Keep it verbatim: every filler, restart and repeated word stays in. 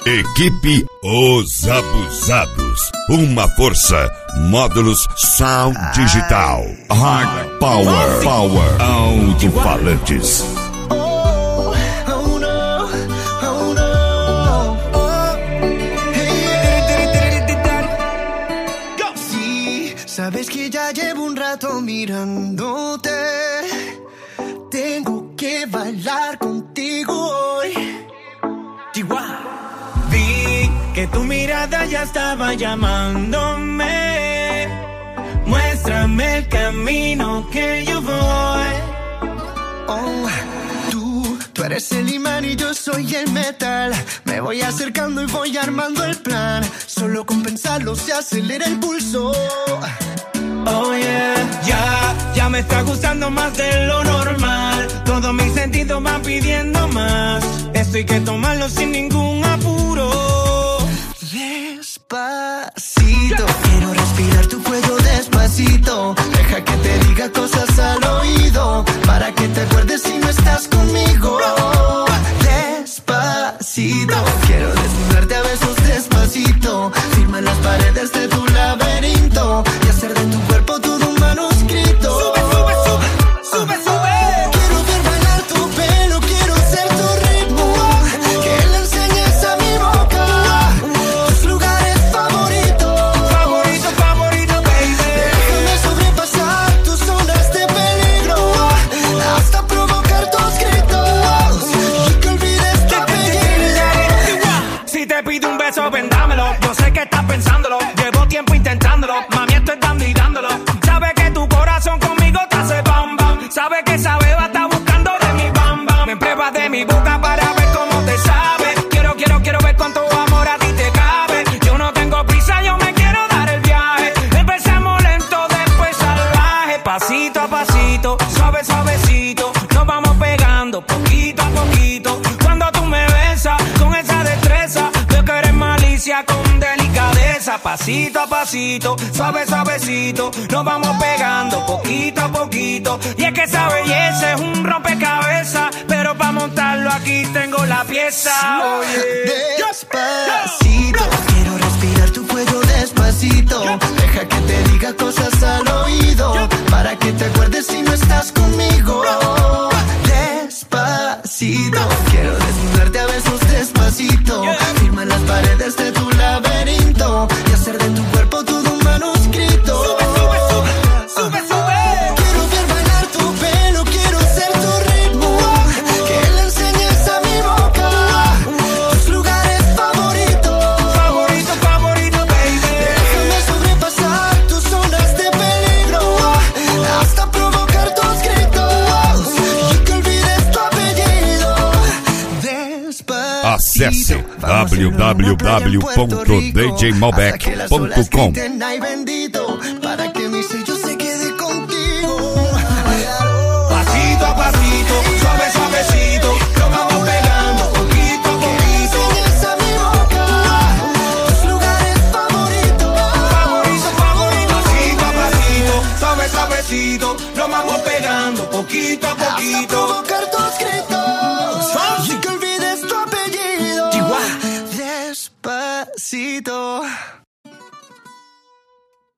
Equipe Os Abusados. Uma força. Módulos Sound Digital. Hard Power. Power. Alto-falantes. Sabes que ya llevo un rato mirándote. Tengo que bailar contigo hoy. Chihuahua. Vi que tu mirada ya estaba llamándome. Muéstrame el camino que yo voy. Oh, tú, tú eres el imán y yo soy el metal. Me voy acercando y voy armando el plan. Solo con pensarlo se acelera el pulso. Oh yeah, ya, ya me está gustando más de lo normal. Todos mis sentidos van pidiendo más. Esto hay que tomarlo sin ningún apuro. Despacito, quiero respirar tu cuello despacito. Deja que te diga cosas al oído, para que te acuerdes si no estás conmigo. Despacito, quiero desnudarte a besos despacito. Firma las paredes de tu laberinto y hacer de tu cuerpo todo un manuscrito. Sube, sube, sube, sube, sube. Quiero ver bailar tu pelo, quiero ser tu ritmo. Que le enseñes a mi boca tus lugares favoritos. Favorito, favorito, baby. Déjame sobrepasar tus zonas de peligro, hasta provocar tus gritos y que olvides tu apellido. Si te pido un beso, vendámelo. Yo sé que estás pensándolo. Llevo tiempo intentándolo. Mami, esto es dando y dándolo. Sabe que tu corazón conmigo te hace bam bam. Sabe que esa beba está buscando de mi bam bam. Me pruebas de mi boca para ver cómo te sabe. Quiero, quiero, quiero ver cuánto amor a ti te cabe. Yo no tengo prisa, yo me quiero dar el viaje. Empezamos lento, después salvaje. Pasito a pasito, suave, suavecito. Nos vamos pegando poquito a poquito. Cuando tú me besas con esa destreza, veo que eres malicia con delicadeza. Pasito a pasito, suave, suavecito. Nos vamos pegando poquito a poquito. Y es que esa belleza es un rompecabezas, pero para montarlo aquí tengo la pieza. Oye, Despacito, quiero respirar tu cuello despacito. Deja que te diga cosas al oído, para que te acuerdes si no estás conmigo. Despacito, quiero desnudarte a besos despacito. Firma las paredes de tu laberinto y hacer de tu cuerpo todo un manuscrito. Sube, sube, sube, sube, sube. Quiero ver bailar tu pelo, quiero ser tu ritmo. Que le enseñes a mi boca tus lugares favoritos. Favorito, favorito, baby. Déjame sobrepasar tus zonas de peligro, hasta provocar tus gritos y que olvides tu apellido. Despacito. Acesse w w w ponto d j malbec ponto com. Ay, bendito, para que mi sello se quede contigo. Pasito a pasito, suave, suavecito. Nos vamos pegando poquito a poquito. Enseñas a mi boca tus lugares favoritos. Favorito, favorito. Pasito a pasito, suave, suavecito. Nos vamos pegando poquito a Hasta poquito. provocar tus gritos y que olvides tu apellido. Chihuahua. Despacito.